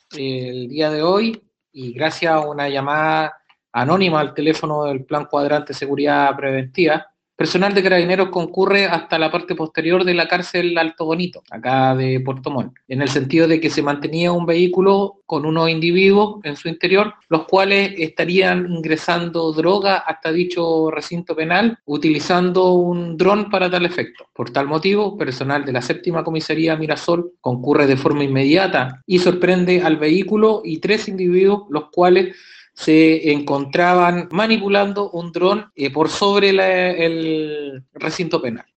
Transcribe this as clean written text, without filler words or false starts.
el día de hoy y gracias a una llamada anónima al teléfono del Plan Cuadrante Seguridad Preventiva, personal de Carabineros concurre hasta la parte posterior de la cárcel Alto Bonito, acá de Puerto Montt, en el sentido de que se mantenía un vehículo con unos individuos en su interior, los cuales estarían ingresando droga hasta dicho recinto penal utilizando un dron para tal efecto. Por tal motivo, personal de la séptima comisaría Mirasol concurre de forma inmediata y sorprende al vehículo y 3 individuos, los cuales se encontraban manipulando un dron por sobre el recinto penal.